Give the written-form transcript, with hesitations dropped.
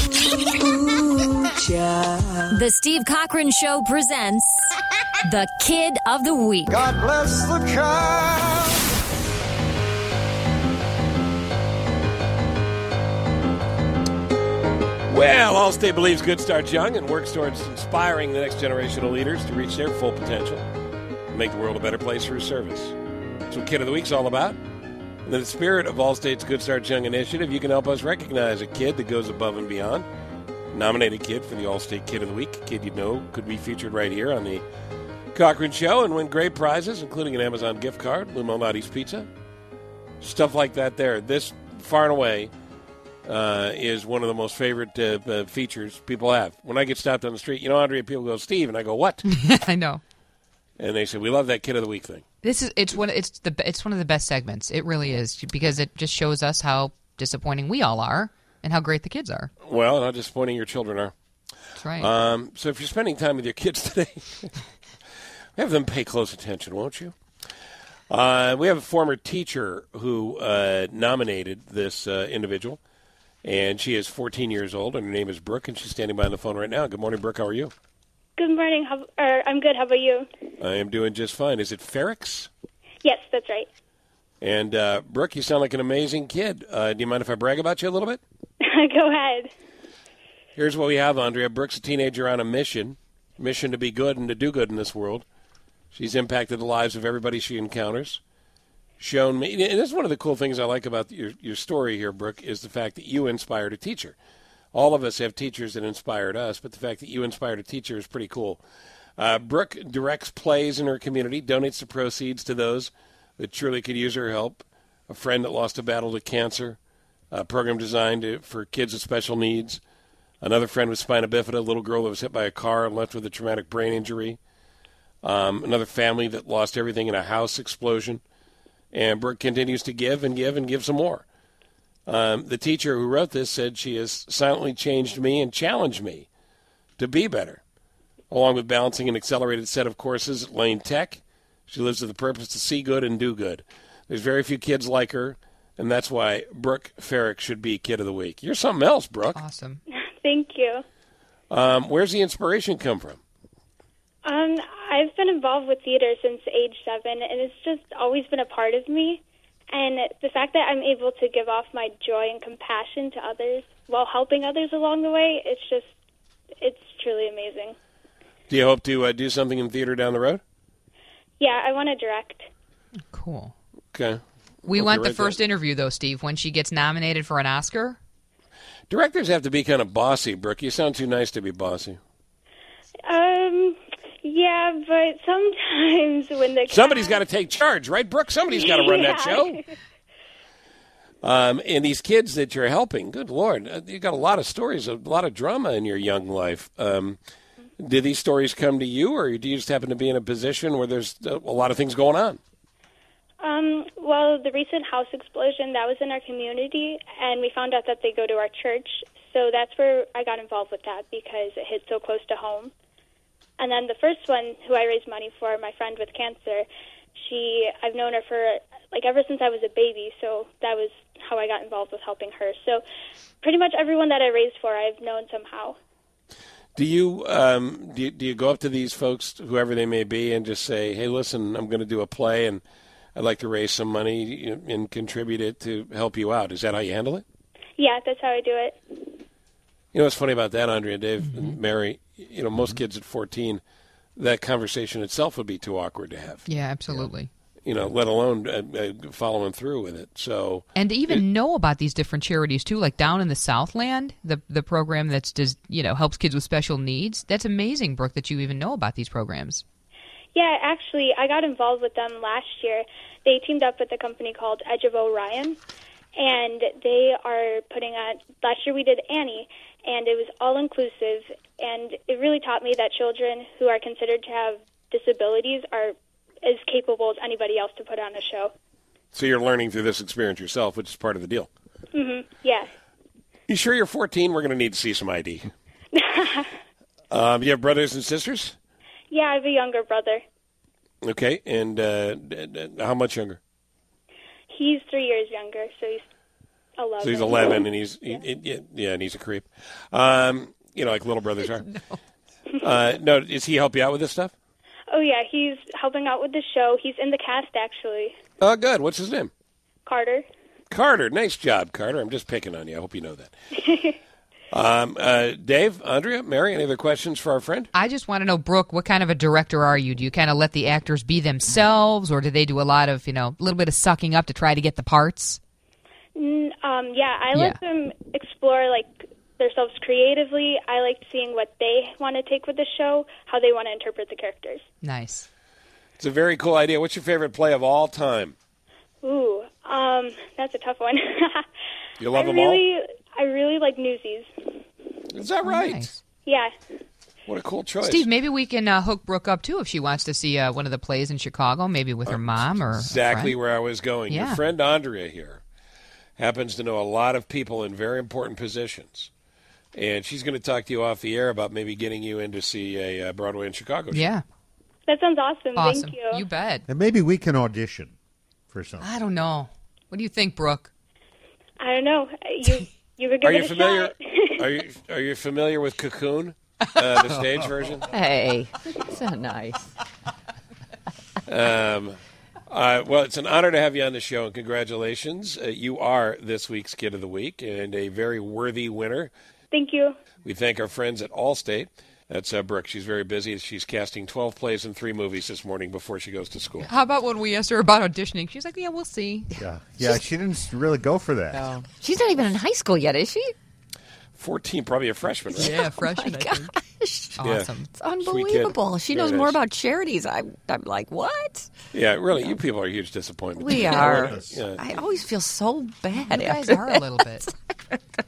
The Steve Cochran Show presents the Kid of the Week. God bless the child. Well, Allstate believes good starts young and works towards inspiring the next generation of leaders to reach their full potential and make the world a better place through service. That's what Kid of the Week's all about. In the spirit of Allstate's Good Starts Young initiative, you can help us recognize a kid that goes above and beyond. Nominate a kid for the Allstate Kid of the Week. A kid you know could be featured right here on the Cochran Show and win great prizes, including an Amazon gift card, Lou Malnati's Pizza. Stuff like that there. This, far and away, is one of the most favorite features people have. When I get stopped on the street, Andrea, people go, Steve, and I go, what? I know. And they say, we love that Kid of the Week thing. It's one of the best segments. It really is, because it just shows us how disappointing we all are and how great the kids are. Well, how disappointing your children are. That's right. So if you're spending time with your kids today, have them pay close attention, won't you? We have a former teacher who nominated this individual, and she is 14 years old, and her name is Brooke, and she's standing by on the phone right now. Good morning, Brooke. How are you? Good morning. I'm good. How about you? I am doing just fine. Is it Ferrix? Yes, that's right. And, Brooke, you sound like an amazing kid. Do you mind if I brag about you a little bit? Go ahead. Here's what we have, Andrea. Brooke's a teenager on a mission to be good and to do good in this world. She's impacted the lives of everybody she encounters. Shown me, and this is one of the cool things I like about your story here, Brooke, is the fact that you inspired a teacher. All of us have teachers that inspired us, but the fact that you inspired a teacher is pretty cool. Brooke directs plays in her community, donates the proceeds to those that truly could use her help. A friend that lost a battle to cancer, a program designed for kids with special needs. Another friend with spina bifida, a little girl that was hit by a car and left with a traumatic brain injury. Another family that lost everything in a house explosion. And Brooke continues to give and give and give some more. The teacher who wrote this said she has silently changed me and challenged me to be better. Along with balancing an accelerated set of courses at Lane Tech, she lives with the purpose to see good and do good. There's very few kids like her, and that's why Brooke Ferrick should be Kid of the Week. You're something else, Brooke. Awesome. Thank you. Where's the inspiration come from? I've been involved with theater since age 7, and it's just always been a part of me. And the fact that I'm able to give off my joy and compassion to others while helping others along the way, it's truly amazing. Do you hope to do something in theater down the road? Yeah, I want to direct. Cool. Okay. We want the first interview, though, Steve, when she gets nominated for an Oscar. Directors have to be kind of bossy, Brooke. You sound too nice to be bossy. Yeah, but sometimes when somebody's got to take charge, right, Brooke? Somebody's got to run that show. And these kids that you're helping, good Lord, you got a lot of stories, a lot of drama in your young life. Did these stories come to you, or do you just happen to be in a position where there's a lot of things going on? Well, the recent house explosion, that was in our community, and we found out that they go to our church. So that's where I got involved with that, because it hit so close to home. And then the first one, who I raised money for, my friend with cancer, I've known her for, ever since I was a baby, so that was how I got involved with helping her. So pretty much everyone that I raised for, I've known somehow. Do you go up to these folks, whoever they may be, and just say, hey, listen, I'm going to do a play, and I'd like to raise some money and contribute it to help you out? Is that how you handle it? Yeah, that's how I do it. You know what's funny about that, Andrea, Dave, and Mary? Most kids at 14, that conversation itself would be too awkward to have. Yeah, absolutely. Let alone following through with it. So, and to even know about these different charities too, like down in the Southland, the program that's just helps kids with special needs. That's amazing, Brooke, that you even know about these programs. Yeah, actually, I got involved with them last year. They teamed up with a company called Edge of Orion, and they are putting on. Last year we did Annie, and it was all-inclusive, and it really taught me that children who are considered to have disabilities are as capable as anybody else to put on a show. So you're learning through this experience yourself, which is part of the deal. Mm-hmm, yeah. You sure you're 14? We're going to need to see some ID. You have brothers and sisters? Yeah, I have a younger brother. Okay, and how much younger? He's 3 years younger, so he's... 11. So he's 11, and he's a creep. Like little brothers are. No, does he help you out with this stuff? Oh, yeah, he's helping out with the show. He's in the cast, actually. Oh, good. What's his name? Carter. Carter. Nice job, Carter. I'm just picking on you. I hope you know that. Dave, Andrea, Mary, any other questions for our friend? I just want to know, Brooke, what kind of a director are you? Do you kind of let the actors be themselves, or do they do a lot of, a little bit of sucking up to try to get the parts? I let them explore, themselves creatively. I like seeing what they want to take with the show, how they want to interpret the characters. Nice. It's a very cool idea. What's your favorite play of all time? Ooh, that's a tough one. You love them all? I really like Newsies. Is that right? Nice. Yeah. What a cool choice. Steve, maybe we can hook Brooke up, too, if she wants to see one of the plays in Chicago, maybe with her mom or exactly a friend. where I was going. Yeah. Your friend Andrea here happens to know a lot of people in very important positions. And she's going to talk to you off the air about maybe getting you in to see a Broadway in Chicago show. Yeah. That sounds awesome. Awesome. Thank you. You bet. And maybe we can audition for something. I don't know. What do you think, Brooke? I don't know. You could give it a familiar? shot. Are you familiar with Cocoon, the stage version? Hey, so nice. Well, it's an honor to have you on the show, and congratulations. You are this week's Kid of the Week and a very worthy winner. Thank you. We thank our friends at Allstate. That's Brooke. She's very busy. She's casting 12 plays and 3 movies this morning before she goes to school. How about when we asked her about auditioning? She's like, yeah, we'll see. Yeah, she didn't really go for that. No. She's not even in high school yet, is she? 14, probably a freshman, right? Yeah, freshman, I think. Gosh. Awesome. It's unbelievable. She knows Very more nice. about charities. I'm like, what? Yeah, really, you people are a huge disappointment. We are. Yeah. I always feel so bad. You guys after are a little bit.